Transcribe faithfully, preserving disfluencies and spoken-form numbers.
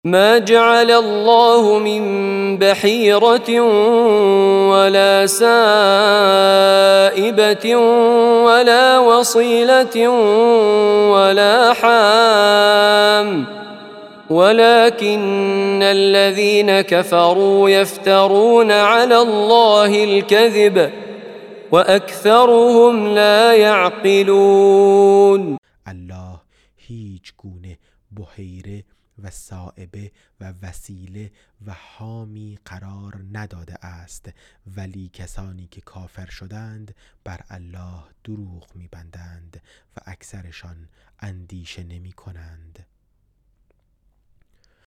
ما جعل الله من بحيرة ولا سائبة ولا وصيلة ولا حام ولكن الذين كفروا يفترون على الله الكذب وأكثرهم لا يعقلون. الله هیچ گونه بحیره و سائبه و وسیله و حامی قرار نداده است، ولی کسانی که کافر شدند بر الله دروغ می‌بندند و اکثرشان اندیشه نمی کنند.